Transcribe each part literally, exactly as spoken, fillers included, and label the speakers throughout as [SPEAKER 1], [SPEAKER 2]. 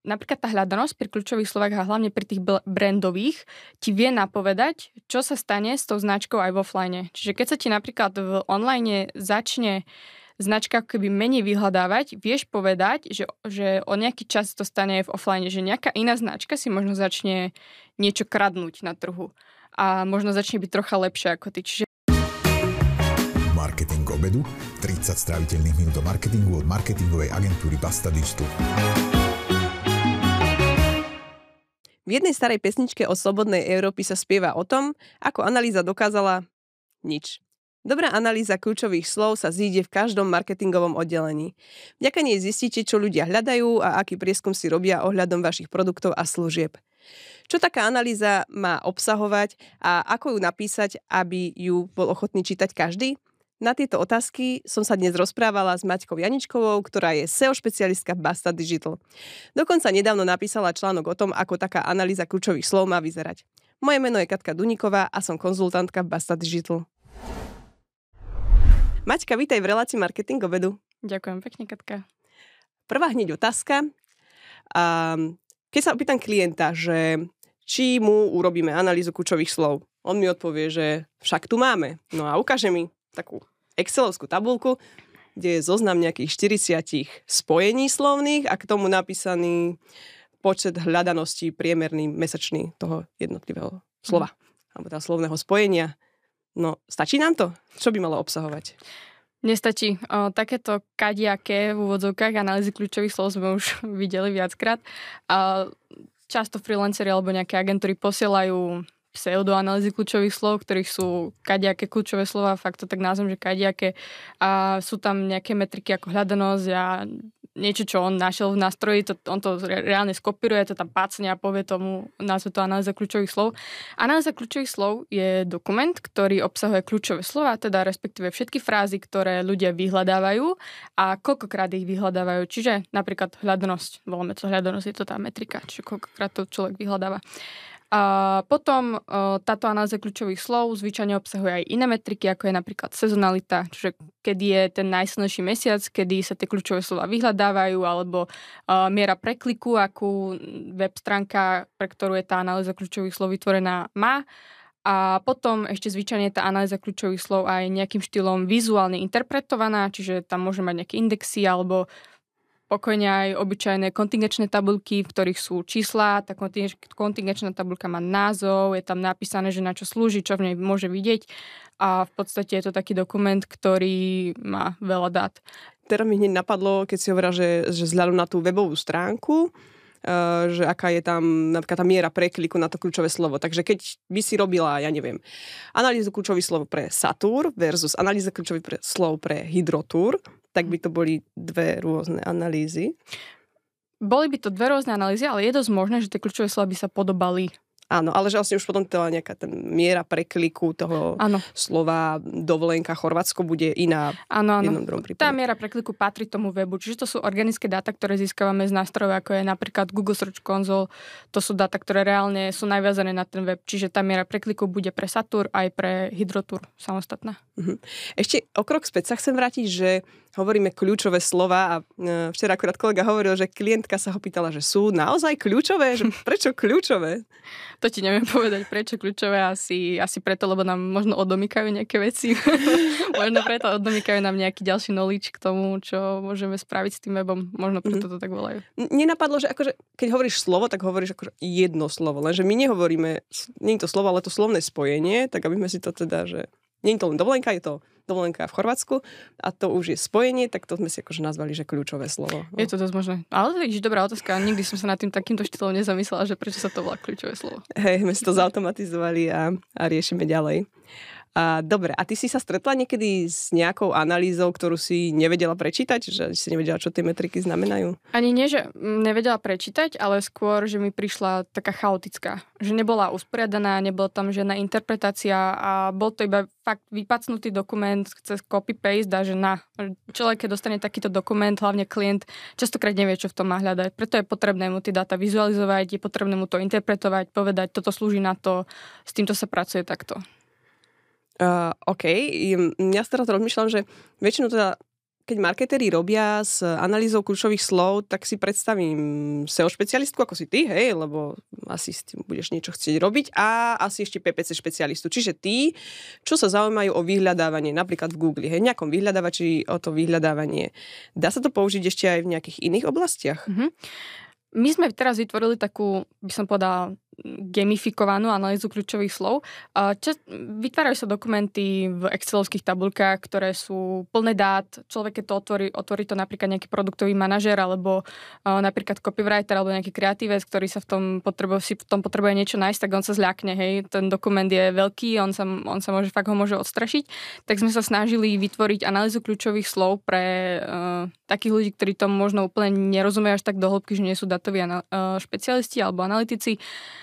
[SPEAKER 1] napríklad tá hľadanosť pri kľúčových slovách a hlavne pri tých brandových ti vie napovedať, čo sa stane s tou značkou aj v offline. Čiže keď sa ti napríklad v online začne značka ako keby menej vyhľadávať, vieš povedať, že, že o nejaký čas to stane aj v offline, že nejaká iná značka si možno začne niečo kradnúť na trhu a možno začne byť trocha lepšia ako ty. Čiže
[SPEAKER 2] Marketing obedu, tridsať stráviteľných minút do marketingu od marketingovej agentúry Basta Digital.
[SPEAKER 3] V jednej starej pesničke o slobodnej Európy sa spieva o tom, ako analýza dokázala nič. Dobrá analýza kľúčových slov sa zíde v každom marketingovom oddelení. Vďaka nej zistíte, čo ľudia hľadajú a aký prieskum si robia ohľadom vašich produktov a služieb. Čo taká analýza má obsahovať a ako ju napísať, aby ju bol ochotný čítať každý? Na tieto otázky som sa dnes rozprávala s Maťkou Janičkovou, ktorá je es e o špecialistka v Basta Digital. Dokonca nedávno napísala článok o tom, ako taká analýza kľúčových slov má vyzerať. Moje meno je Katka Duníková a som konzultantka v Basta Digital. Maťka, vítaj v relácii Marketing obedu.
[SPEAKER 1] Ďakujem pekne, Katka.
[SPEAKER 3] Prvá hneď otázka. A keď sa opýtam klienta, že či mu urobíme analýzu kľúčových slov, on mi odpovie, že však tu máme. No a ukáže mi takú excelovskú tabuľku, kde je zoznam nejakých štyridsať spojení slovných a k tomu napísaný počet hľadanosti priemerný mesačný toho jednotlivého slova. Alebo toho slovného spojenia. No, stačí nám to? Čo by malo obsahovať?
[SPEAKER 1] Nestačí. O, takéto kadiaké v úvodzovkách analýzy kľúčových slov sme už videli viackrát. A často freelanceri alebo nejaké agentúry posielajú pseudoanalýzy kľúčových slov, ktorých sú kadiaké kľúčové slova, fakt to tak názvem, že kadiaké. A sú tam nejaké metriky ako hľadanosť a niečo, čo on našiel v nástroji, to, on to reálne skopíruje, to tam pácne a povie tomu, názve to analýza kľúčových slov. Analýza kľúčových slov je dokument, ktorý obsahuje kľúčové slova, teda respektíve všetky frázy, ktoré ľudia vyhľadávajú a koľkokrát ich vyhľadávajú. Čiže napríklad hľadanosť, voláme to hľadanosť, je to tá metrika, čiže koľkokrát to človek vyhľadáva. A potom táto analýza kľúčových slov zvyčajne obsahuje aj iné metriky, ako je napríklad sezonalita, čiže kedy je ten najsilnejší mesiac, kedy sa tie kľúčové slova vyhľadávajú, alebo uh, miera prekliku, akú web stránka, pre ktorú je tá analýza kľúčových slov vytvorená, má. A potom ešte zvyčajne tá analýza kľúčových slov aj nejakým štýlom vizuálne interpretovaná, čiže tam môže mať nejaké indexy alebo pokojne aj obyčajné kontingenčné tabuľky, v ktorých sú čísla. Tá kontingenčná tabuľka má názov, je tam napísané, že na čo slúži, čo v nej môže vidieť. A v podstate je to taký dokument, ktorý má veľa dát.
[SPEAKER 3] Teraz mi hneď napadlo, keď si hovorila, že, že vzhľadom na tú webovú stránku, uh, že aká je tam napríklad tá miera prekliku na to kľúčové slovo. Takže keď by si robila, ja neviem, analýzu kľúčových slov pre Satur versus analýza kľúčových slov pre Hydrotur, tak by to boli dve rôzne analýzy.
[SPEAKER 1] Boli by to dve rôzne analýzy, ale je dosť možné, že tie kľúčové slova by sa podobali.
[SPEAKER 3] Áno, ale že vlastne už potom tá nejaká ten miera prekliku toho áno. slova dovolenka Chorvátsko bude iná
[SPEAKER 1] áno,
[SPEAKER 3] v
[SPEAKER 1] jednom
[SPEAKER 3] druhom prípade.
[SPEAKER 1] Tá miera prekliku patrí tomu webu, čiže to sú organické dáta, ktoré získavame z nástrojov, ako je napríklad Google Search Console. To sú dáta, ktoré reálne sú najviazané na ten web, čiže tá miera prekliku bude pre Satur aj pre Hydrotur samostatná.
[SPEAKER 3] Uh-huh. Ešte o krok späť sa chcem vrátiť, že hovoríme kľúčové slova a včera akurát kolega hovoril, že klientka sa ho pýtala, že sú naozaj kľúčové? Že prečo kľúčové?
[SPEAKER 1] To ti neviem povedať, prečo kľúčové. Asi, asi preto, lebo nám možno odomýkajú nejaké veci. Možno preto odomýkajú nám nejaký ďalší knowledge k tomu, čo môžeme spraviť s tým webom. Možno preto to tak volajú.
[SPEAKER 3] Nenapadlo, že akože, keď hovoríš slovo, tak hovoríš akože jedno slovo. Lenže my nehovoríme, nie je to slovo, ale to slovné spojenie, tak aby sme si to teda, že nie je to len dovolenka, je to dovolenka v Chorvátsku a to už je spojenie, tak to sme si akože nazvali, že kľúčové slovo. No.
[SPEAKER 1] Je to dosť možné. Ale vidíš, dobrá otázka. Nikdy som sa nad tým takýmto štýlom nezamyslela, že prečo sa to volá kľúčové slovo.
[SPEAKER 3] Hej, sme si to zautomatizovali a, a riešime ďalej. A, dobre, a ty si sa stretla niekedy s nejakou analýzou, ktorú si nevedela prečítať? Že si nevedela, čo tie metriky znamenajú?
[SPEAKER 1] Ani nie, že nevedela prečítať, ale skôr, že mi prišla taká chaotická. Že nebola usporiadaná, nebola tam žiadna interpretácia a bol to iba fakt vypacnutý dokument cez copy-paste a že na človek, keď dostane takýto dokument, hlavne klient, častokrát nevie, čo v tom má hľadať. Preto je potrebné mu tie dáta vizualizovať, je potrebné mu to interpretovať, povedať, toto slúži na to, s týmto sa pracuje takto.
[SPEAKER 3] Uh, OK, ja teraz rozmýšľam, že väčšinou teda keď marketéri robia s analýzou kľúčových slov, tak si predstavím es e o špecialistku, ako si ty, hej, lebo asi s tým budeš niečo chcieť robiť a asi ešte pé pé cé špecialistu. Čiže tí, čo sa zaujímajú o vyhľadávanie, napríklad v Google, hej, nejakom vyhľadávači o to vyhľadávanie. Dá sa to použiť ešte aj v nejakých iných oblastiach?
[SPEAKER 1] Mm-hmm. My sme teraz vytvorili takú, by som povedala, gamifikovanú analýzu kľúčových slov. Čas, vytvárajú sa dokumenty v excelovských tabuľkách, ktoré sú plné dát. Človek, keď to otvorí, otvorí to napríklad nejaký produktový manažér alebo uh, napríklad copywriter alebo nejaký kreatívec, ktorý sa v tom potrebuje, si v tom potrebuje niečo nájsť, tak on sa zľakne. Hej. Ten dokument je veľký, on sa, on sa môže, fakt ho môže odstrašiť. Tak sme sa snažili vytvoriť analýzu kľúčových slov pre uh, takých ľudí, ktorí tomu možno úplne nerozumejú až tak do hĺbky, že nie sú datoví anal- uh, špecialisti alebo analytici.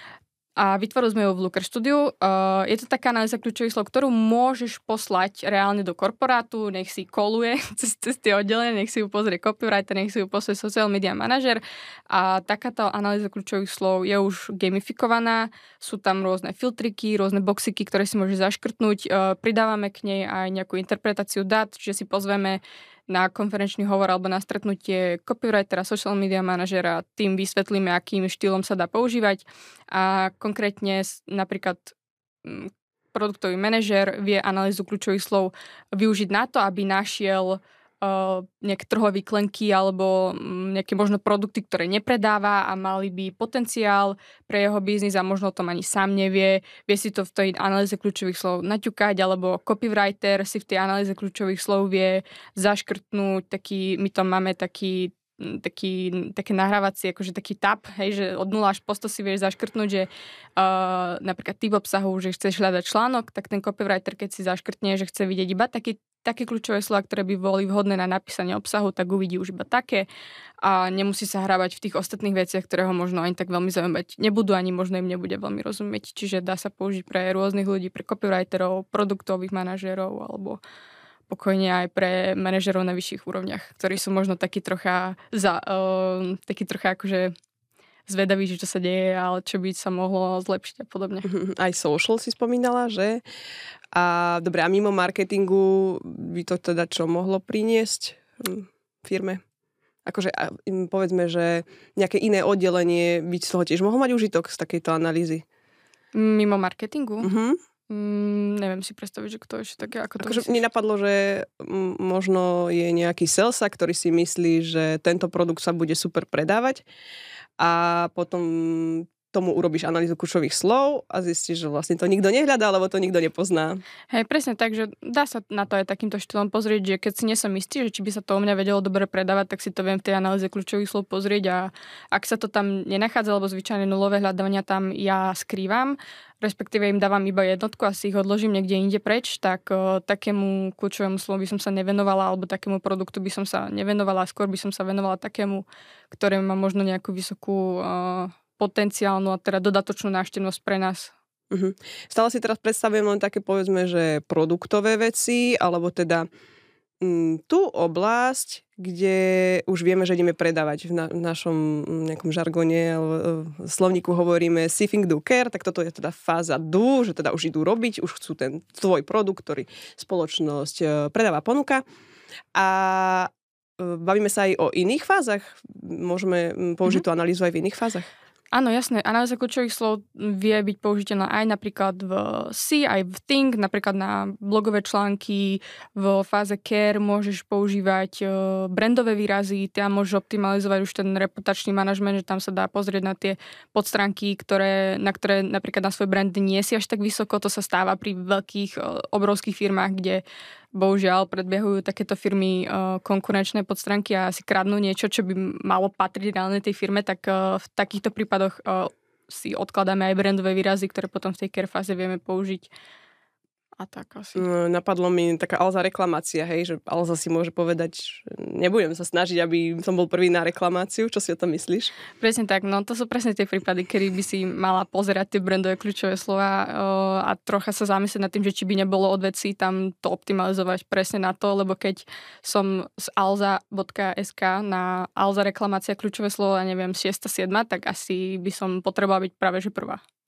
[SPEAKER 1] A vytvorili sme ju v Looker Studiu. Uh, je to taká analýza kľúčových slov, ktorú môžeš poslať reálne do korporátu, nech si koluje cez, cez tie oddelenie, nech si ju pozrie copywriter, nech si ju pozrie social media manažer. A takáto analýza kľúčových slov je už gamifikovaná. Sú tam rôzne filtriky, rôzne boxiky, ktoré si môžeš zaškrtnúť. Uh, pridávame k nej aj nejakú interpretáciu dát, čiže si pozveme na konferenčný hovor alebo na stretnutie copywritera, social media manažera, tým vysvetlíme, akým štýlom sa dá používať. A konkrétne napríklad produktový manažer vie analýzu kľúčových slov využiť na to, aby našiel uh, nejaké trhové výklenky alebo nejaké možno produkty, ktoré nepredáva a mali by potenciál pre jeho biznis a možno o tom ani sám nevie. Vie si to v tej analýze kľúčových slov naťukať, alebo copywriter si v tej analýze kľúčových slov vie zaškrtnúť taký, my tam máme taký taký, také nahrávacie, akože taký tab, hej, že od nula až po sto si vieš zaškrtnúť, že uh, napríklad typ obsahu, že chceš hľadať článok, tak ten copywriter, keď si zaškrtne, že chce vidieť iba taký, také kľúčové slova, ktoré by boli vhodné na napísanie obsahu, tak uvidí už iba také a nemusí sa hrávať v tých ostatných veciach, ktoré ho možno ani tak veľmi zaujímať nebudú, ani možno im nebude veľmi rozumieť. Čiže dá sa použiť pre rôznych ľudí, pre copywriterov, produktových manažérov alebo pokojne aj pre manažerov na vyšších úrovniach, ktorí sú možno takí trocha za, uh, takí trocha akože zvedaví, že čo sa deje, ale čo by sa mohlo zlepšiť a podobne.
[SPEAKER 3] Aj social si spomínala, že? A dobre, a mimo marketingu by to teda čo mohlo priniesť firme? Akože povedzme, že nejaké iné oddelenie by z toho tiež mohlo mať užitok z takejto analýzy?
[SPEAKER 1] Mimo marketingu?
[SPEAKER 3] Mhm.
[SPEAKER 1] Mm, neviem si predstaviť, že kto ešte také, ako to
[SPEAKER 3] akože mi napadlo, že m- možno je nejaký salesa, ktorý si myslí, že tento produkt sa bude super predávať a potom tomu urobíš analýzu kľúčových slov a zistíš, že vlastne to nikto nehľadá, lebo to nikto nepozná.
[SPEAKER 1] Hej, presne tak, že dá sa na to aj takýmto štýlom pozrieť, že keď si nie som istý, že či by sa to u mňa vedelo dobre predávať, tak si to viem v tej analýze kľúčových slov pozrieť a ak sa to tam nenachádza, lebo zvyčajne nulové hľadávania tam ja skrývam, respektíve im dávam iba jednotku a si ich odložím niekde inde preč, tak uh, takému kľúčovému slovu by som sa nevenovala alebo takému produktu by som sa nevenovala, skôr by som sa venovala takému, ktoré má možno nejakú vysokú uh, potenciálnu a teda dodatočnú návštevnosť pre nás.
[SPEAKER 3] Uh-huh. Stále si teraz predstavujem len také, povedzme, že produktové veci, alebo teda m, tú oblasť, kde už vieme, že ideme predávať. V, na, v našom nejakom žargone alebo v slovníku hovoríme sifting do care, tak toto je teda fáza do, že teda už idú robiť, už chcú ten tvoj produkt, ktorý spoločnosť predáva, ponúka. A bavíme sa aj o iných fázach? Môžeme použiť uh-huh. tú analýzu aj v iných fázach?
[SPEAKER 1] Áno, jasné. Analýza kľúčových slov vie byť použiteľná aj napríklad v C, aj v Think, napríklad na blogové články. V fáze Care môžeš používať brandové výrazy, tam môžeš optimalizovať už ten reputačný manažment, že tam sa dá pozrieť na tie podstránky, ktoré, na ktoré napríklad na svoj brand nie si až tak vysoko. To sa stáva pri veľkých, obrovských firmách, kde bohužiaľ predbiehujú takéto firmy uh, konkurenčné podstránky a si kradnú niečo, čo by malo patriť reálne tej firme, tak uh, v takýchto prípadoch uh, si odkladáme aj brandové výrazy, ktoré potom v tej care fáze vieme použiť. A tak asi.
[SPEAKER 3] Napadlo mi taká Alza reklamácia, hej, že Alza si môže povedať, že nebudem sa snažiť, aby som bol prvý na reklamáciu. Čo si o tom myslíš?
[SPEAKER 1] Presne tak, no to sú presne tie prípady, kedy by si mala pozerať tie brandové kľúčové slova a trocha sa zamyslieť nad tým, že či by nebolo od vecí tam to optimalizovať presne na to, lebo keď som z alza bodka es ká na Alza reklamácia kľúčové slovo, ja neviem, šiesta siedma, tak asi by som potrebovala byť práve že prvá.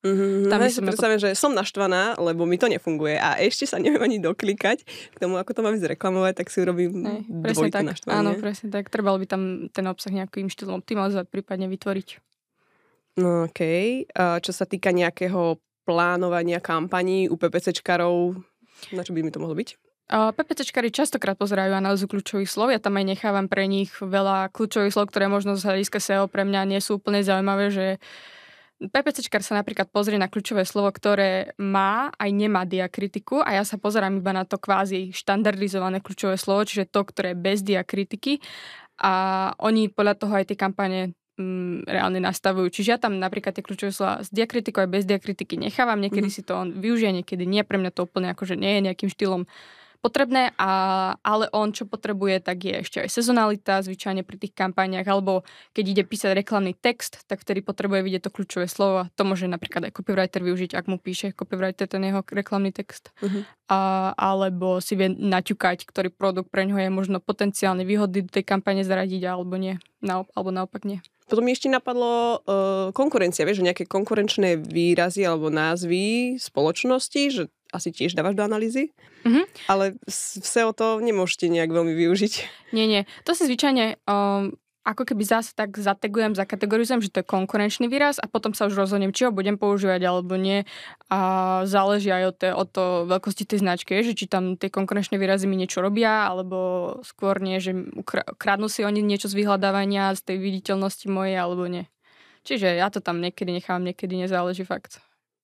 [SPEAKER 3] Mm-hmm.
[SPEAKER 1] Tam
[SPEAKER 3] Ja
[SPEAKER 1] by
[SPEAKER 3] si
[SPEAKER 1] som na to-
[SPEAKER 3] predstavím, že som naštvaná, lebo mi to nefunguje a ešte sa neviem ani doklikať k tomu, ako to mám zreklamovať, tak si urobím
[SPEAKER 1] Hej, presne
[SPEAKER 3] dvojité
[SPEAKER 1] tak.
[SPEAKER 3] naštvanie.
[SPEAKER 1] Áno, presne tak. Trebalo by tam ten obsah nejakým štýlom optimalizovať, prípadne vytvoriť.
[SPEAKER 3] No okej. A čo sa týka nejakého plánovania kampaní u PPCčkarov, na čo by mi to mohlo byť?
[SPEAKER 1] PPCčkári častokrát pozerajú analýzu kľúčových slov. Ja tam aj nechávam pre nich veľa kľúčových slov, ktoré možno z hľadiska es e o pre mňa nie sú úplne zaujímavé, že PPCčkár sa napríklad pozrie na kľúčové slovo, ktoré má aj nemá diakritiku a ja sa pozerám iba na to kvázi štandardizované kľúčové slovo, čiže to, ktoré je bez diakritiky a oni podľa toho aj tie kampane mm, reálne nastavujú. Čiže ja tam napríklad tie kľúčové slova s diakritikou aj bez diakritiky nechávam, niekedy mm. si to on využije, niekedy nie, pre mňa to úplne akože nie je nejakým štýlom potrebné, a, ale on, čo potrebuje, tak je ešte aj sezonalita, zvyčajne pri tých kampaniách, alebo keď ide písať reklamný text, tak vtedy potrebuje vidieť to kľúčové slovo. To môže napríklad aj copywriter využiť, ak mu píše copywriter ten jeho reklamný text. Uh-huh. A, alebo si vie naťukať, ktorý produkt pre ňoho je možno potenciálne výhodný do tej kampane zaradiť, alebo nie. Naop- alebo naopak nie.
[SPEAKER 3] Potom mi ešte napadlo uh, konkurencia, vieš, že nejaké konkurenčné výrazy alebo názvy spoločnosti, že asi tiež dávaš do analýzy, mm-hmm. ale v es e o to nemôžete nejak veľmi využiť. Nie,
[SPEAKER 1] nie. To si zvyčajne um, ako keby zase tak zategujem, zakategorizujem, že to je konkurenčný výraz a potom sa už rozhodnem, či ho budem používať alebo nie. A záleží aj od, te, od to veľkosti tej značky, že či tam tie konkurenčné výrazy mi niečo robia, alebo skôr nie, že kradnú si oni niečo z vyhľadávania, z tej viditeľnosti mojej, alebo nie. Čiže ja to tam niekedy nechám, niekedy nezáleží fakt.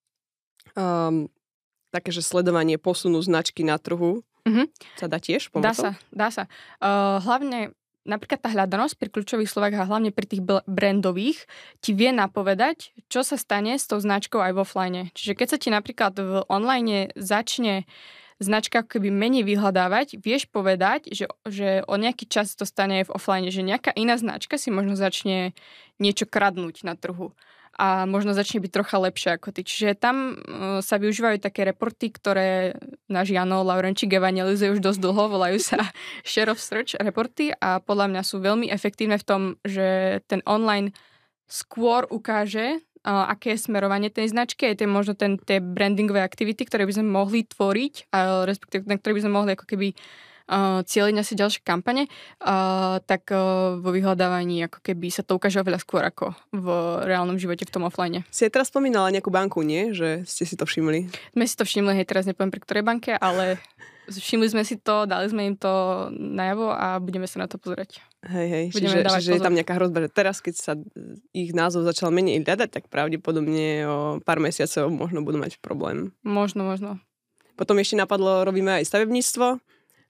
[SPEAKER 3] Um, také, že sledovanie posunu značky na trhu mm-hmm. sa dá tiež pomocou?
[SPEAKER 1] Dá sa, dá sa. Uh, hlavne napríklad tá hľadanosť pri kľúčových slovách a hlavne pri tých brandových ti vie napovedať, čo sa stane s tou značkou aj v offline. Čiže keď sa ti napríklad v online začne značka ako keby menej vyhľadávať, vieš povedať, že, že o nejaký čas to stane aj v offline, že nejaká iná značka si možno začne niečo kradnúť na trhu a možno začne byť trocha lepšie ako ty. Čiže tam uh, sa využívajú také reporty, ktoré náš Jano Laurenčík evangelizuje už dosť dlho, volajú sa Share of Search reporty a podľa mňa sú veľmi efektívne v tom, že ten online skôr ukáže, uh, aké je smerovanie tej značky, aj tie možno ten, tie brandingové aktivity, ktoré by sme mohli tvoriť, a respektíve na ktoré by sme mohli ako keby Uh, cieliť asi ďalšie kampane, uh, tak uh, vo vyhľadávaní ako keby sa to ukáže oveľa skôr ako v reálnom živote v tom offline.
[SPEAKER 3] Si aj teraz spomínala nejakú banku, nie? Že ste si to všimli?
[SPEAKER 1] My si to všimli, hej, teraz nepoviem pri ktorej banke, ale všimli sme si to, dali sme im to najavo a budeme sa na to pozrieť.
[SPEAKER 3] Hej, hej, čiže, čiže je tam nejaká hrozba, že teraz, keď sa ich názov začal menej hľadať, tak pravdepodobne o pár mesiacov možno budú mať problém.
[SPEAKER 1] Možno, možno.
[SPEAKER 3] Potom ešte napadlo, robíme aj stavebníctvo.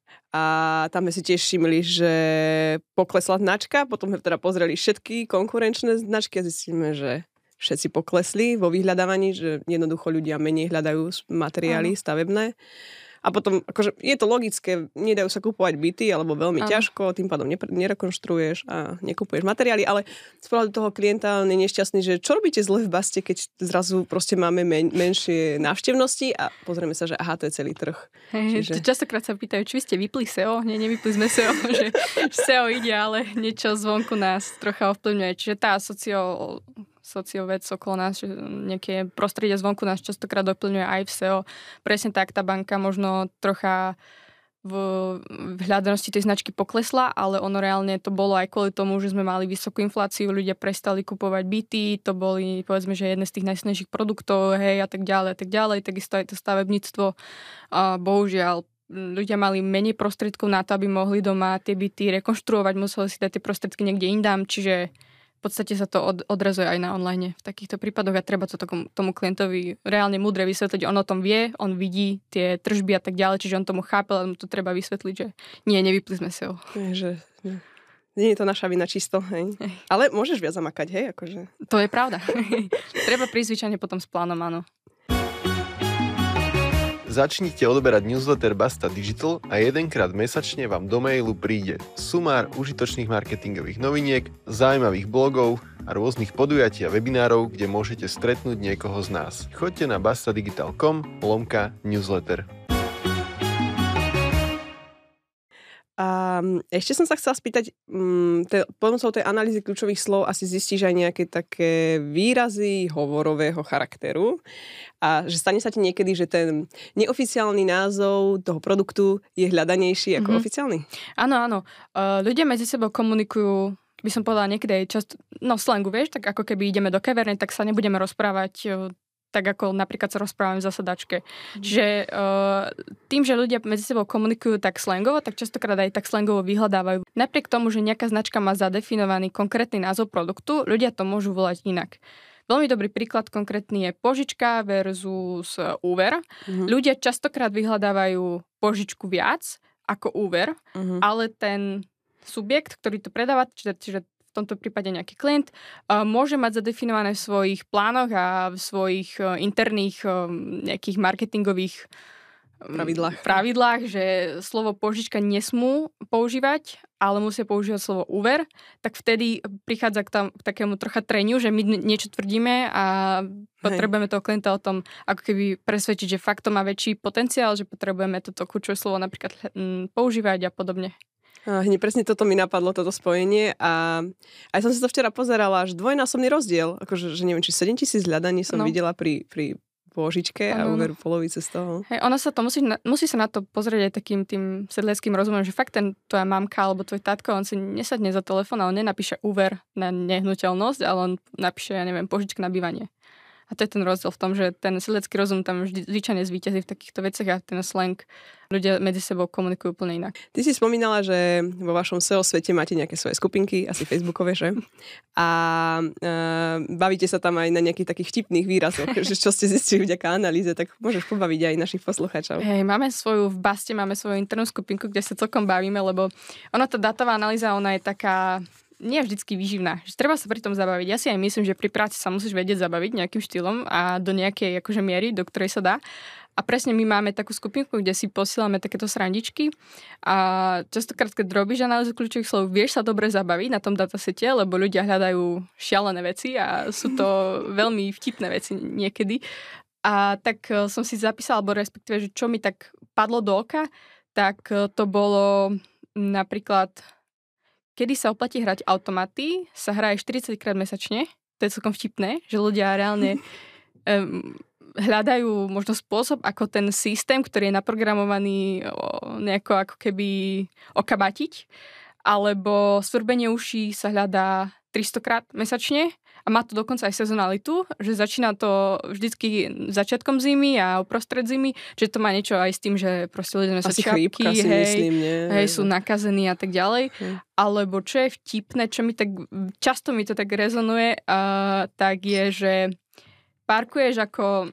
[SPEAKER 3] A tam sme si tiež všimli, že poklesla značka, potom sme teda pozreli všetky konkurenčné značky a zistíme, že všetci poklesli vo vyhľadávaní, že jednoducho ľudia menej hľadajú materiály uh-huh. stavebné. A potom, akože je to logické, nedajú sa kupovať byty, alebo veľmi uh-huh. ťažko, tým pádom nepr- nerekonštruuješ a nekupuješ materiály, ale z pohľadu toho klienta on je nešťastný, že čo robíte zle v Baste, keď zrazu proste máme men- menšie návštevnosti a pozrieme sa, že aha, to je celý trh.
[SPEAKER 1] Hey, Čiže... Častokrát sa pýtajú, či vy ste vypli es e o? Nie, nevypli sme es e o, že es e o ide, ale niečo zvonku nás trocha ovplyvňuje. Čiže tá socio... sociovec okolo nás, že nejaké prostredie zvonku nás častokrát doplňuje aj v es e o. Presne tak, tá banka možno trocha v, v hľadanosti tej značky poklesla, ale ono reálne to bolo aj kvôli tomu, že sme mali vysokú infláciu, ľudia prestali kupovať byty, to boli, povedzme, že jedné z tých najsilnejších produktov, hej, a tak ďalej, a tak ďalej, takisto aj to stavebníctvo. A bohužiaľ, ľudia mali menej prostriedkov na to, aby mohli doma tie byty rekonštruovať, museli si dať tie prostriedky niekde indám, čiže v podstate sa to od, odrazuje aj na online v takýchto prípadoch a treba to tomu, tomu klientovi reálne múdre vysvetliť. On o tom vie, on vidí tie tržby a tak ďalej, čiže on tomu chápe, ale mu to treba vysvetliť, že nie, nevypli sme si ho.
[SPEAKER 3] Že, nie je to naša vina čisto, hej. hej. Ale môžeš viac zamakať, hej, akože.
[SPEAKER 1] To je pravda. Treba prísť zvyčajne potom s plánom, áno.
[SPEAKER 4] Začnite odoberať newsletter Basta Digital a jedenkrát mesačne vám do mailu príde sumár užitočných marketingových noviniek, zaujímavých blogov a rôznych podujatí a webinárov, kde môžete stretnúť niekoho z nás. Choďte na bastadigital bodka com lomka newsletter.
[SPEAKER 3] A ešte som sa chcela spýtať, um, te, pomocou tej analýzy kľúčových slov asi zistíš aj nejaké také výrazy hovorového charakteru a že stane sa ti niekedy, že ten neoficiálny názov toho produktu je hľadanejší ako mm-hmm. oficiálny?
[SPEAKER 1] Áno, áno. Uh, ľudia medzi sebou komunikujú, by som povedala niekedy aj často, no slangu, vieš, tak ako keby ideme do kaverne, tak sa nebudeme rozprávať uh, tak ako napríklad sa rozprávame v zasadačke. Mm. Čiže uh, tým, že ľudia medzi sebou komunikujú tak slangovo, tak častokrát aj tak slangovo vyhľadávajú. Napriek tomu, že nejaká značka má zadefinovaný konkrétny názov produktu, ľudia to môžu volať inak. Veľmi dobrý príklad konkrétny je požička versus úver. Mm. Ľudia častokrát vyhľadávajú požičku viac ako úver, mm. ale ten subjekt, ktorý to predáva, čiže, čiže v tomto prípade nejaký klient, uh, môže mať zadefinované v svojich plánoch a v svojich uh, interných uh, nejakých marketingových um,
[SPEAKER 3] pravidlách.
[SPEAKER 1] pravidlách, že slovo požička nesmú používať, ale musia používať slovo úver, tak vtedy prichádza k, tam, k takému trocha treniu, že my niečo tvrdíme a potrebujeme Hej. toho klienta o tom ako keby presvedčiť, že fakt to má väčší potenciál, že potrebujeme toto kľúčové slovo napríklad hm, používať a podobne.
[SPEAKER 3] Hneď presne toto mi napadlo, toto spojenie a aj som si to včera pozerala, až dvojnásobný rozdiel, akože, že neviem, či sedem tisíc hľadaní som no. videla pri, pri pôžičke a úveru polovice z toho.
[SPEAKER 1] Hej, ono sa to musí, musí sa na to pozrieť aj takým tým sedliackým rozumom, že fakt ten tvoja mamka alebo tvoj tátko, on si nesadne za telefón a on nenapíše úver na nehnuteľnosť, ale on napíše, ja neviem, pôžička na bývanie. A to je ten rozdiel v tom, že ten sedliacký rozum tam vždy zvyčajne zvíťazí v takýchto veciach a ten slang ľudia medzi sebou komunikujú úplne inak.
[SPEAKER 3] Ty si spomínala, že vo vašom es e o svete máte nejaké svoje skupinky, asi facebookové, že? A e, bavíte sa tam aj na nejakých takých vtipných výrazoch, že čo ste zistili vďaka analýze, tak môžeš pobaviť aj našich poslucháčov.
[SPEAKER 1] Hej, máme svoju, v Baste máme svoju internú skupinku, kde sa celkom bavíme, lebo ono, tá datová analýza, ona je taká nie vždycky výživná. Že treba sa pri tom zabaviť. Ja si aj myslím, že pri práci sa musíš vedieť zabaviť nejakým štýlom a do nejakej akože miery, do ktorej sa dá. A presne my máme takú skupinku, kde si posielame takéto srandičky a častokrát, keď robíš analýzu kľúčových slov, vieš sa dobre zabaviť na tom datasete, lebo ľudia hľadajú šialené veci a sú to veľmi vtipné veci niekedy. A tak som si zapísala, alebo respektíve, že čo mi tak padlo do oka, tak to bolo napríklad kedy sa oplatí hrať automaty, sa hraje štyridsaťkrát mesačne. To je celkom vtipné, že ľudia reálne um, hľadajú možno spôsob, ako ten systém, ktorý je naprogramovaný o, nejako ako keby okabatiť. Alebo svrbenie uší sa hľadá tristokrát mesačne a má to dokonca aj sezonalitu, že začína to vždycky začiatkom zimy a uprostred zimy, že to má niečo aj s tým, že proste ľudia nosia čapky, hej,
[SPEAKER 3] myslím,
[SPEAKER 1] hej, sú nakazení a tak ďalej. Hmm. Alebo čo je vtipné, čo mi tak, často mi to tak rezonuje, uh, tak je, že parkuješ ako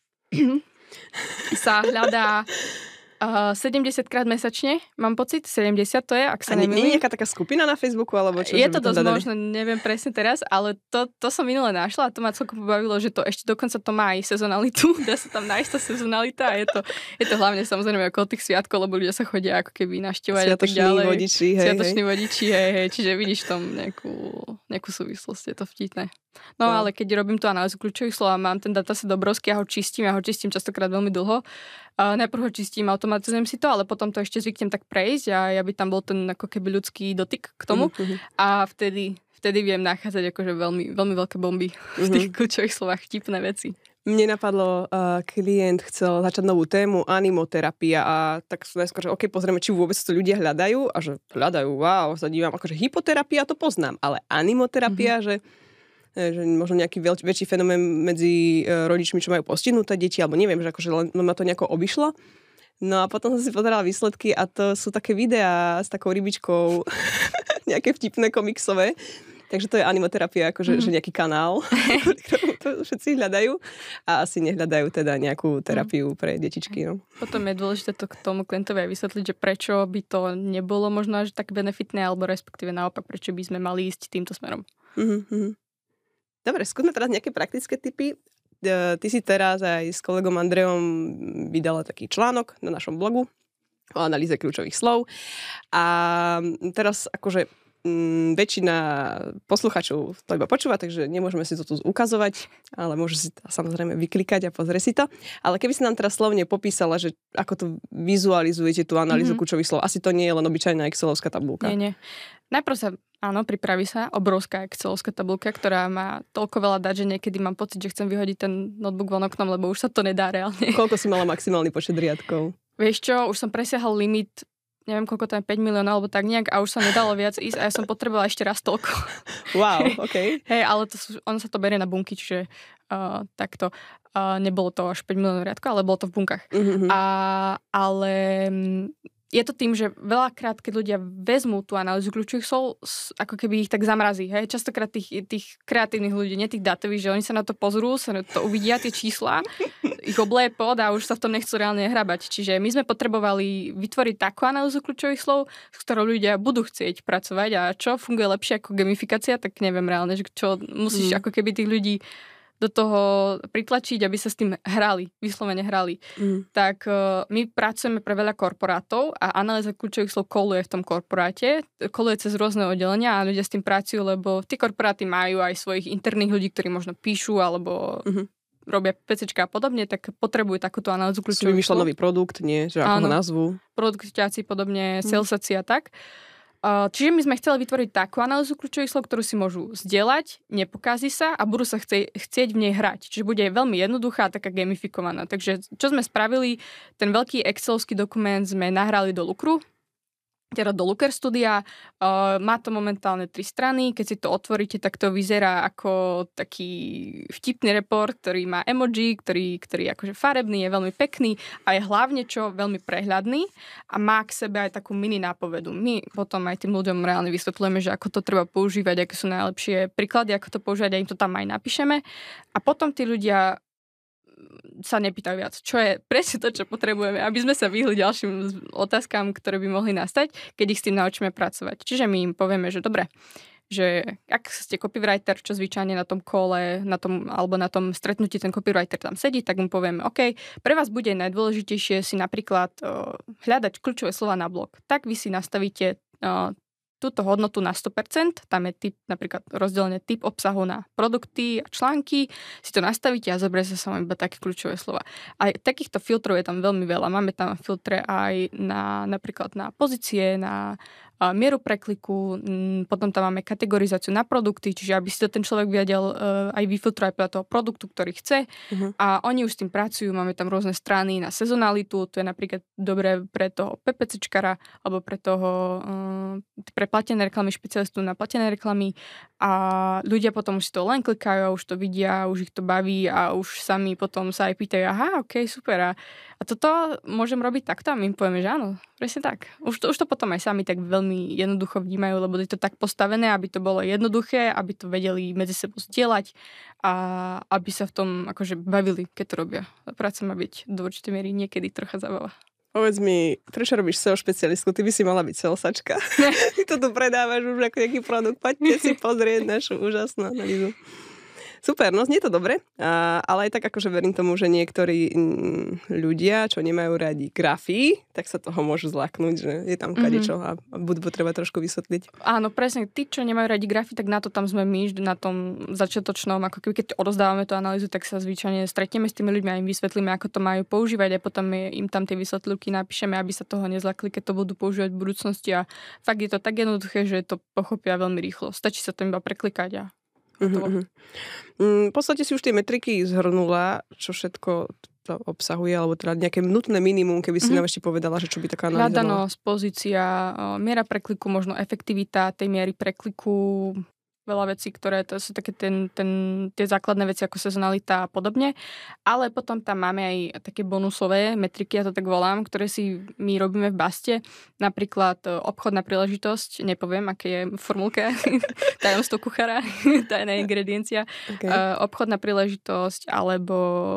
[SPEAKER 1] sa hľadá Uh, sedemdesiatkrát mesačne, mám pocit, sedemdesiat to je, ak sa nemýlim.
[SPEAKER 3] Nie je nejaká taká skupina na Facebooku, alebo čo?
[SPEAKER 1] Je to dosť možno, neviem presne teraz, ale to, to som minule našla a to ma celkom pobavilo, že to ešte dokonca to má aj sezonalitu, dá sa tam nájsť tá sezonalita a je to, je to hlavne samozrejme okolo tých sviatkov, lebo ľudia sa chodia ako keby naštevovať a tak ďalej.
[SPEAKER 3] Vodiči, hej,
[SPEAKER 1] Sviatoční
[SPEAKER 3] hej.
[SPEAKER 1] vodiči, hej, hej, čiže vidíš tam nejakú, nejakú súvislosť, je to vtipné. No, no ale keď robím tú analýzu kľúčových slov a mám ten dataset obrovský, ja ho čistím, ja ho čistím častokrát veľmi dlho. Uh, najprv ho čistím, automatizujem si to, ale potom to ešte zvyknem tak prejsť a ja by tam bol ten ako keby ľudský dotyk k tomu mm-hmm. a vtedy, vtedy viem nachádzať akože veľmi, veľmi veľké bomby mm-hmm. v tých kľúčových slovách, vtipné veci.
[SPEAKER 3] Mne napadlo, uh, klient chcel začať novú tému, animoterapia a tak som najskôr, že OK, pozrieme, či vôbec to ľudia hľadajú a že hľadajú, wow, sa dívam, akože hypoterapia to poznám, ale animoterapia, mm-hmm. že že možno nejaký veľ, väčší fenomén medzi rodičmi, čo majú postihnuté deti, alebo neviem, že akože len ma to nejako obišlo. No a potom som si pozerala výsledky a to sú také videá s takou rybičkou, nejaké vtipné komiksové. Takže to je animoterapia, akože mm. že nejaký kanál, ktorý to všetci hľadajú a asi nehľadajú teda nejakú terapiu pre detičky. No.
[SPEAKER 1] Potom je dôležité to k tomu klientovi aj vysvetliť, že prečo by to nebolo možno až tak benefitné, alebo respektíve naopak, prečo by sme mali ísť týmto smerom.
[SPEAKER 3] Mhm, Dobre, skúsme teraz nejaké praktické tipy. Ty si teraz aj s kolegom Andreom vydala taký článok na našom blogu o analýze kľúčových slov. A teraz akože mm, väčšina posluchačov to iba počúva, takže nemôžeme si to tu ukazovať, ale môže si to samozrejme vyklikať a pozrie si to. Ale keby si nám teraz slovne popísala, že ako to vizualizujete tú analýzu mm-hmm. kľúčových slov, asi to nie je len obyčajná excelovská tabulka.
[SPEAKER 1] Nie, nie. Najprv sa, áno, pripraví sa obrovská excelovská tabulka, ktorá má toľko veľa dát, že niekedy mám pocit, že chcem vyhodiť ten notebook von oknom, lebo už sa to nedá reálne.
[SPEAKER 3] Koľko si mala maximálny počet riadkov?
[SPEAKER 1] Vieš čo, už som presiahal limit, neviem koľko tam je, päť miliónov alebo tak nejak a už sa nedalo viac ísť a ja som potrebovala ešte raz toľko.
[SPEAKER 3] Wow, okej.
[SPEAKER 1] Hej, ale to sú, ono sa to berie na bunky, čiže uh, takto. Uh, nebolo to až päť miliónov riadkov, ale bolo to v bunkách. Mm-hmm. A, ale je to tým, že veľakrát, keď ľudia vezmú tú analýzu kľúčových slov, ako keby ich tak zamrazí. Hej? Častokrát tých, tých kreatívnych ľudí, nie tých dátových, že oni sa na to pozrú, sa na to uvidia, tie čísla, ich obleje pod a už sa v tom nechcú reálne hrabať. Čiže my sme potrebovali vytvoriť takú analýzu kľúčových slov, s ktorou ľudia budú chcieť pracovať a čo funguje lepšie ako gamifikácia, tak neviem reálne, že čo musíš mm. ako keby tých ľudí do toho pritlačiť, aby sa s tým hrali, vyslovene hrali. Mm. Tak uh, my pracujeme pre veľa korporátov a analýza kľúčových slov koluje v tom korporáte, koluje cez rôzne oddelenia a ľudia s tým pracujú, lebo tie korporáty majú aj svojich interných ľudí, ktorí možno píšu alebo mm-hmm. robia pecečka a podobne, tak potrebujú takúto analýzu kľúčových slov.
[SPEAKER 3] Vymýšľa nový produkt, nie? Že ako ho nazvu?
[SPEAKER 1] Produktiaci, podobne, mm. salesaci a tak. Čiže my sme chceli vytvoriť takú analýzu kľúčových slov, ktorú si môžu zdieľať, nepokazí sa a budú sa chce, chcieť v nej hrať. Čiže bude veľmi jednoduchá a taká gamifikovaná. Takže čo sme spravili, ten veľký excelovský dokument sme nahrali do Lukru, teda do Looker Studia. Uh, má to momentálne tri strany. Keď si to otvoríte, tak to vyzerá ako taký vtipný report, ktorý má emoji, ktorý, ktorý je akože farebný, je veľmi pekný a je hlavne čo veľmi prehľadný a má k sebe aj takú mini nápovedu. My potom aj tým ľuďom reálne vysvetľujeme, že ako to treba používať, aké sú najlepšie príklady, ako to používať a im to tam aj napíšeme. A potom tí ľudia sa nepýtajú viac, čo je presne to, čo potrebujeme, aby sme sa vyhli ďalším otázkam, ktoré by mohli nastať, keď ich s tým naučíme pracovať. Čiže my im povieme, že dobre, že ak ste copywriter, čo zvyčajne na tom kole, na tom, alebo na tom stretnutí ten copywriter tam sedí, tak mu povieme, OK, pre vás bude najdôležitejšie si napríklad uh, hľadať kľúčové slova na blog. Tak vy si nastavíte uh, túto hodnotu na sto percent, tam je typ, napríklad rozdelenie typ obsahu na produkty a články, si to nastavíte a zoberie sa sa vám iba také kľúčové slova. A takýchto filtrov je tam veľmi veľa. Máme tam filtre aj na, napríklad na pozície, na a mieru prekliku, m, potom tam máme kategorizáciu na produkty, čiže aby si to ten človek vedel uh, aj vyfiltrovať podľa toho produktu, ktorý chce. Uh-huh. A oni už s tým pracujú, máme tam rôzne strany na sezonalitu, to je napríklad dobré pre toho PPCčkara, alebo pre toho uh, pre platené reklamy, špecialistu na platené reklamy. A ľudia potom už si to len klikajú a už to vidia, už ich to baví a už sami potom sa aj pýtajú, aha, ok, super. A, a toto môžem robiť takto? A my im povieme, že áno, presne tak. Už to, už to potom aj sami tak veľmi jednoducho vnímajú, lebo je to tak postavené, aby to bolo jednoduché, aby to vedeli medzi sebou zdieľať a aby sa v tom akože bavili, keď to robia. Práca má byť do určitej miery niekedy trocha zábava.
[SPEAKER 3] Povedz mi, prečo robíš es e o špecialistku? Ty by si mala byť salesačka. Ty to tu predávaš už ako nejaký produkt. Poďte si pozrieť našu úžasnú analýzu. Super, no znie to dobre, a, ale aj tak akože verím tomu, že niektorí m, ľudia, čo nemajú radi grafy, tak sa toho môžu zlaknúť, že je tam kadečo a, a budú treba trošku vysvetliť.
[SPEAKER 1] Áno, presne, tí, čo nemajú radi grafy, tak na to tam sme my, na tom začiatočnom, ako keby keď odozdávame tú analýzu, tak sa zvyčajne stretneme s tými ľuďmi a im vysvetlíme, ako to majú používať a potom im tam tie vysvetlivky napíšeme, aby sa toho nezlakli, keď to budú používať v budúcnosti a fakt je to tak jednoduché, že to pochopia veľmi rýchlo. Stačí sa to iba preklikať a
[SPEAKER 3] Uh-huh. V podstate si už tie metriky zhrnula, čo všetko to obsahuje, alebo teda nejaké nutné minimum, keby si uh-huh. nám ešte povedala, že čo by taká analýza bola.
[SPEAKER 1] Hľadanosť, pozícia, miera prekliku, možno efektivita tej miery prekliku, veľa vecí, ktoré to sú také ten, ten, tie základné veci ako sezonalita a podobne. Ale potom tam máme aj také bonusové metriky, ja to tak volám, ktoré si my robíme v Baste. Napríklad obchodná príležitosť, nepoviem, aké je formulka, tajomstvo kuchára, tajná ingrediencia. Okay. Uh, obchodná príležitosť, alebo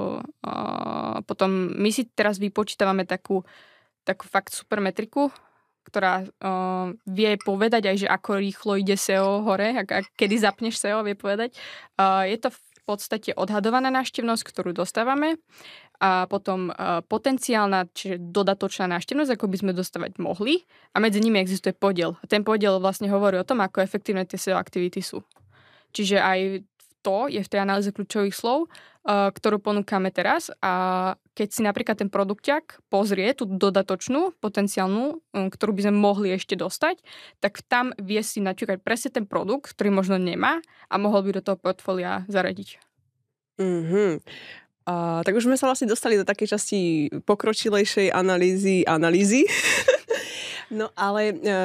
[SPEAKER 1] uh, potom my si teraz vypočítavame takú, takú fakt super metriku, ktorá uh, vie povedať aj, že ako rýchlo ide es e o hore, ak, ak, kedy zapneš es e o, vie povedať. Uh, je to podstate odhadovaná návštevnosť, ktorú dostávame a potom uh, potenciálna, čiže dodatočná návštevnosť, ako by sme dostávať mohli a medzi nimi existuje podiel. A ten podiel vlastne hovorí o tom, ako efektívne tie S E O aktivity sú. Čiže aj to je v tej analýze kľúčových slov, uh, ktorú ponúkame teraz a keď si napríklad ten produkťak pozrie tú dodatočnú, potenciálnu, um, ktorú by sme mohli ešte dostať, tak tam vie si naťukať presne ten produkt, ktorý možno nemá a mohol by do toho portfólia zaradiť.
[SPEAKER 3] Mhm. A, tak už sme sa vlastne dostali do takej časti pokročilejšej analýzy analýzy. No ale e,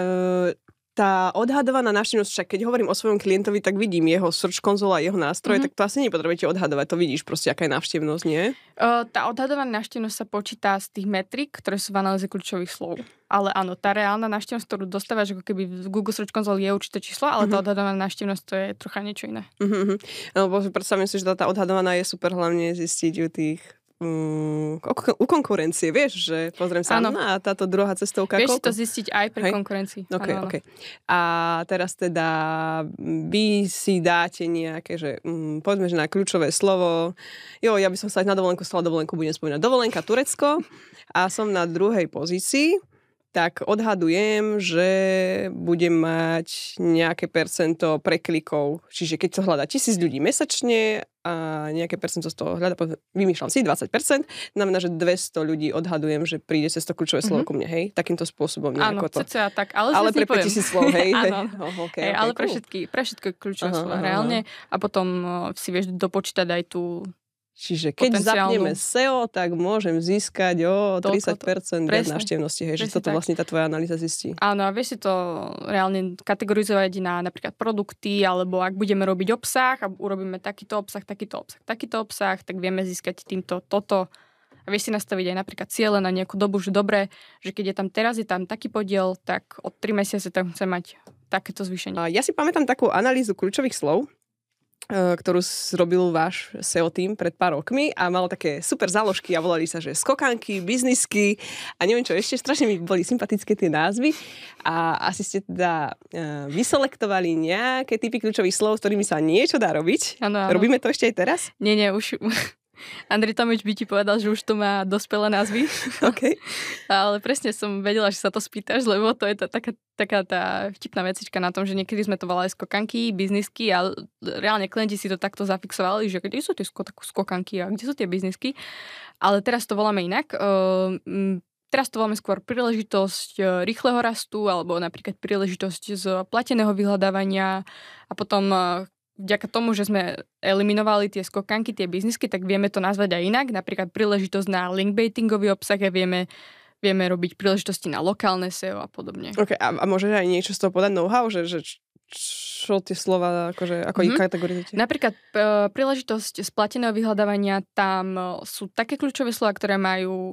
[SPEAKER 3] tá odhadovaná návštevnosť, však keď hovorím o svojom klientovi, tak vidím jeho Search Console a jeho nástroje, mm-hmm. tak to asi nepotrebujete odhadovať, to vidíš proste, aká je návštevnosť, nie?
[SPEAKER 1] Uh, tá odhadovaná návštevnosť sa počíta z tých metrik, ktoré sú v analýze kľúčových slov. Ale áno, tá reálna návštevnosť, ktorú dostávaš, ako keby v Google Search Console je určité číslo, ale mm-hmm. tá odhadovaná návštevnosť to je trocha niečo iné.
[SPEAKER 3] Mm-hmm. Lebo predstavím si, že tá, tá odhadovaná je super hlavne zistiť u tých Mm, u konkurencie, vieš, že pozriem sa ano. na táto druhá cestovka.
[SPEAKER 1] Vieš si to zistiť aj pri Hej? konkurencii.
[SPEAKER 3] Okay, okay. A teraz teda vy si dáte nejaké, že mm, povedzme, že na kľúčové slovo, jo, ja by som sa aj na dovolenku stala dovolenku, budem spomínať dovolenka Turecko a som na druhej pozícii, tak odhadujem, že budem mať nejaké percento preklikov. Čiže keď to hľadá tisíc ľudí mesačne a nejaké percento z toho hľadá, vymýšľam si dvadsať percent, znamená, že dvesto ľudí odhadujem, že príde cez to kľúčové slovo mm-hmm. ku mne, hej? Takýmto spôsobom.
[SPEAKER 1] Áno,
[SPEAKER 3] to.
[SPEAKER 1] cca tak, ale,
[SPEAKER 3] ale pre päťtisíc slov, hej?
[SPEAKER 1] Áno,
[SPEAKER 3] oh, okay,
[SPEAKER 1] hey,
[SPEAKER 3] okay,
[SPEAKER 1] ale
[SPEAKER 3] cool.
[SPEAKER 1] pre všetky, pre všetky kľúčové
[SPEAKER 3] aha,
[SPEAKER 1] slova
[SPEAKER 3] aha.
[SPEAKER 1] reálne a potom uh, si vieš dopočítať aj tú
[SPEAKER 3] Čiže keď zapneme S E O, tak môžem získať o tridsať percent viac návštevnosti. Hej, že toto tak. Vlastne tá tvoja analýza zistí.
[SPEAKER 1] Áno, a vieš si to reálne kategorizovať na napríklad produkty, alebo ak budeme robiť obsah a urobíme takýto obsah, takýto obsah, takýto obsah, tak vieme získať týmto toto. A vieš si nastaviť aj napríklad ciele na nejakú dobu, že dobre, že keď je tam teraz, je tam taký podiel, tak od tri mesiace tam chcem mať takéto zvýšenie.
[SPEAKER 3] Ja si pamätám takú analýzu kľúčových slov, ktorú zrobil váš S E O tým pred pár rokmi a mal také super záložky a volali sa, že skokanky, biznisky a neviem čo, ešte strašne mi boli sympatické tie názvy a asi ste teda uh, vyselektovali nejaké typy kľúčových slov, s ktorými sa niečo dá robiť.
[SPEAKER 1] Ano, ano.
[SPEAKER 3] Robíme to ešte aj teraz?
[SPEAKER 1] Nie, nie, už... Andrej Tomič by ti povedal, že už to má dospelé názvy.
[SPEAKER 3] Okay.
[SPEAKER 1] Ale presne som vedela, že sa to spýtaš, lebo to je tá, taká, taká tá vtipná vecička na tom, že niekedy sme to volali skokanky, biznisky a reálne klienti si to takto zafixovali, že kde sú tie skokanky a kde sú tie biznisky. Ale teraz to voláme inak. Teraz to voláme skôr príležitosť rýchleho rastu alebo napríklad príležitosť z plateného vyhľadávania a potom vďaka tomu, že sme eliminovali tie skokanky, tie biznisky, tak vieme to nazvať aj inak. Napríklad príležitosť na linkbaitingový obsah a vieme, vieme robiť príležitosti na lokálne S E O a podobne.
[SPEAKER 3] Okay, a, a môžeš aj niečo z toho podať know-how, že, že čo tie slova, akože, ako mm-hmm. ich kategorizujete?
[SPEAKER 1] Napríklad e, príležitosť splateného vyhľadávania, tam e, sú také kľúčové slova, ktoré majú e,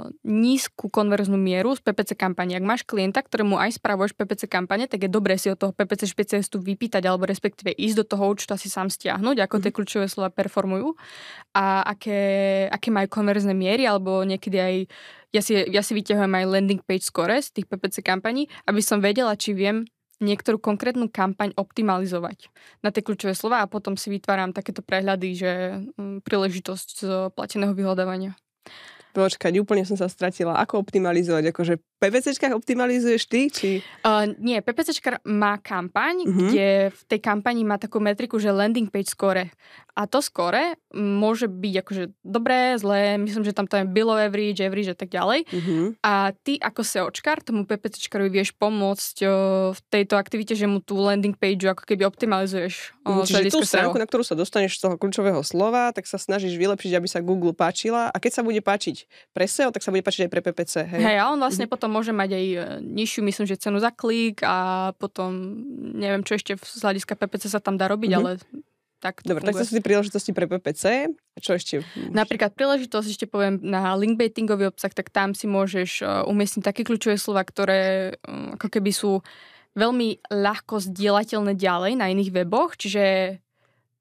[SPEAKER 1] nízku konverznú mieru z P P C kampane. Ak máš klienta, ktorému aj spravuješ P P C kampane, tak je dobré si od toho P P C špecialistu vypýtať alebo respektíve ísť do toho účtu a si sám stiahnuť, ako mm-hmm. tie kľúčové slova performujú a aké, aké majú konverzné miery, alebo niekedy aj ja si, ja si vyťahujem aj landing page score z tých P P C kampaní, aby som vedela, či viem niektorú konkrétnu kampaň optimalizovať na tie kľúčové slova a potom si vytváram takéto prehľady, že hm, príležitosť z plateného vyhľadávania.
[SPEAKER 3] Počkať, úplne som sa stratila. Ako optimalizovať? Akože PPCčkách optimalizuješ ty? Či...
[SPEAKER 1] Uh, nie, PPCčka má kampaň, uh-huh. kde v tej kampani má takú metriku, že landing page score. A to score môže byť akože dobré, zlé, myslím, že tam to je below average, average a tak ďalej. Uh-huh. A ty ako SEOčkar tomu PPCčkarovi vieš pomôcť uh, v tejto aktivite, že mu tú landing page ako keby optimalizuješ. Uh,
[SPEAKER 3] Čiže tú stránku, na ktorú sa dostaneš z toho kľúčového slova, tak sa snažíš vylepšiť, aby sa Google páčila. A keď sa bude páčiť pre S E O, tak sa bude páčiť aj pre P P C. Hej,
[SPEAKER 1] hej a on vlastne uh-huh. potom môže mať aj nižšiu, myslím, že cenu za klik a potom neviem, čo ešte z hľadiska P P C sa tam dá robiť, uh-huh. ale tak to
[SPEAKER 3] Dobre,
[SPEAKER 1] funguje.
[SPEAKER 3] tak to sú tie príležitosti pre P P C. Čo ešte?
[SPEAKER 1] Napríklad príležitosť, ešte poviem, na linkbaitingový obsah, tak tam si môžeš umiestniť také kľúčové slova, ktoré ako keby sú veľmi ľahko zdieľateľné ďalej na iných weboch, čiže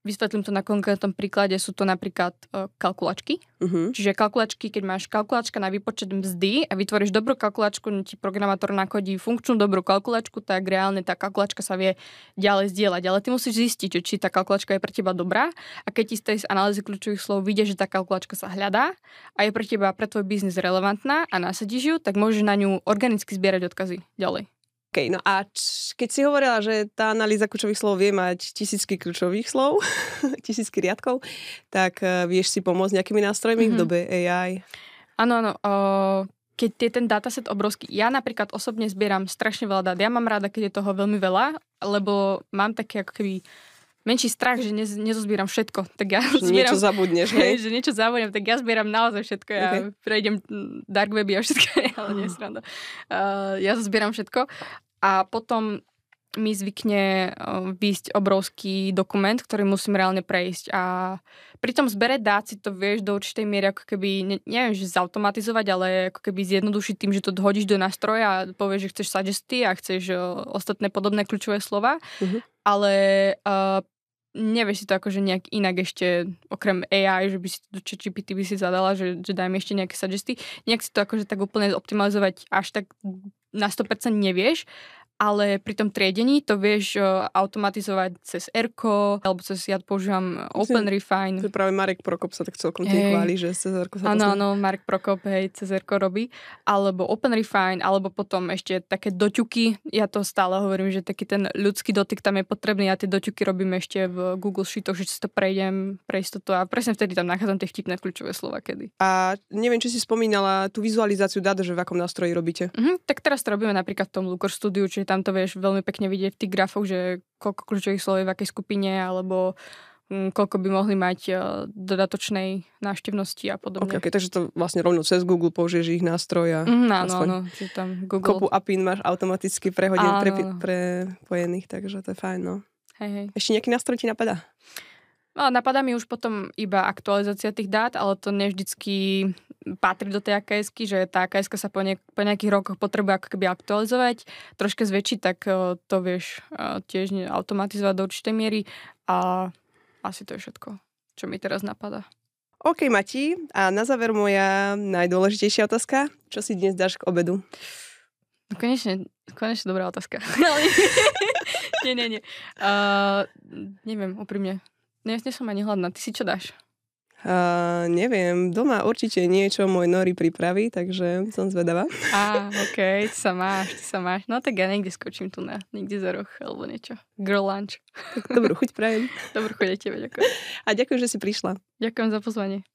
[SPEAKER 1] vysvetlím to na konkrétnom príklade, sú to napríklad uh, kalkulačky. Uh-huh. Čiže kalkulačky, keď máš kalkulačka na výpočet mzdy a vytvoríš dobrú kalkulačku, ti programátor nakodí funkčnú dobrú kalkulačku, tak reálne tá kalkulačka sa vie ďalej zdieľať. Ale ty musíš zistiť, či tá kalkulačka je pre teba dobrá a keď ti z tej analýzy kľúčových slov vyjde, že tá kalkulačka sa hľadá a je pre teba, pre tvoj biznis relevantná a nasadíš ju, tak môžeš na ňu organicky zbierať odkazy ďalej.
[SPEAKER 3] OK, no a č- keď si hovorila, že tá analýza kľúčových slov vie mať tisícky kľúčových slov, tisícky riadkov, tak uh, vieš si pomôcť nejakými nástrojmi mm-hmm. v dobe á í?
[SPEAKER 1] Áno, áno. Uh, keď je ten dataset obrovský. Ja napríklad osobne zbieram strašne veľa dát. Ja mám rada, keď je toho veľmi veľa, lebo mám také ako keby menší strach, že ne, nezozbieram všetko. Tak ja
[SPEAKER 3] že zbieram, niečo zabudneš, hej?
[SPEAKER 1] Že niečo zabudnem, tak ja zbieram naozaj všetko. Ja okay. prejdem dark weby a všetko, ale nie sranda. Uh, ja zbieram všetko. A potom mi zvykne uh, výjsť obrovský dokument, ktorý musím reálne prejsť. A pri tom zbere dát si to vieš do určitej miery ako keby, ne, neviem, že zautomatizovať, ale ako keby zjednodušiť tým, že to hodíš do nástroja a povieš, že chceš suggesty a chceš uh, ostatné podobné kľúčové slova. Uh-huh. Ale uh, nevieš si to akože nejak inak ešte, okrem á í, že by si do ChatGPT by si zadala, že, že daj mi ešte nejaké suggesty. Nejak si to akože tak úplne optimalizovať až tak na sto percent nevieš, ale pri tom triedení to vieš uh, automatizovať cez Erko, alebo cez, ja používam OpenRefine.
[SPEAKER 3] To je práve Marek Prokop sa tak celkom tým chváli, že cez Erko sa to
[SPEAKER 1] Áno, áno, Marek Prokop, hej, cez Erko robí. Alebo OpenRefine, alebo potom ešte také doťuky. Ja to stále hovorím, že taký ten ľudský dotyk tam je potrebný. Ja tie doťuky robím ešte v Google Sheetoch, že si to prejdem pre istotu a presne vtedy tam nachádzam tie vtipné kľúčové slova kedy.
[SPEAKER 3] A neviem, či si spomínala tú vizualizáciu dát, že v akom nástroji robíte.
[SPEAKER 1] Mhm, tak teraz to robíme napríklad v tom Looker Studio, čiže tam to vieš veľmi pekne vidieť v tých grafoch, že koľko kľúčových slov je v akej skupine, alebo um, koľko by mohli mať uh, dodatočnej návštevnosti a podobne.
[SPEAKER 3] Okay, okay, takže to vlastne rovno cez Google použiješ ich nástroj a
[SPEAKER 1] mm, áno, áno, že tam Google...
[SPEAKER 3] Kopu apín máš automaticky prehodený, pre, prepojených, takže to je fajn, no.
[SPEAKER 1] Hej, hej.
[SPEAKER 3] Ešte nejaký nástroj ti napadá?
[SPEAKER 1] No, napadá mi už potom iba aktualizácia tých dát, ale to ne vždycky patrí do tej á ká esky, že tá á ká eska sa po, niek- po nejakých rokoch potrebuje ako keby aktualizovať, troška zväčšiť, tak uh, to vieš uh, tiež automatizovať do určitej miery a asi to je všetko, čo mi teraz napadá.
[SPEAKER 3] OK, Mati, a na záver moja najdôležitejšia otázka. Čo si dnes dáš k obedu?
[SPEAKER 1] No konečne, konečne dobrá otázka. nie, nie, nie. Uh, neviem, úprimne. Dnes nie som ani hladná. Ty si čo dáš?
[SPEAKER 3] Uh, neviem. Doma určite niečo môj Nori pripraví, takže som zvedavá.
[SPEAKER 1] Á, okej, okay, ty sa máš, ty sa máš. No tak ja niekde skočím tu na, niekde za roh, alebo niečo. Girl lunch.
[SPEAKER 3] Tak dobrú chuť prajem.
[SPEAKER 1] Dobrú chuť aj tebe, ďakujem.
[SPEAKER 3] A ďakujem, že si prišla.
[SPEAKER 1] Ďakujem za pozvanie.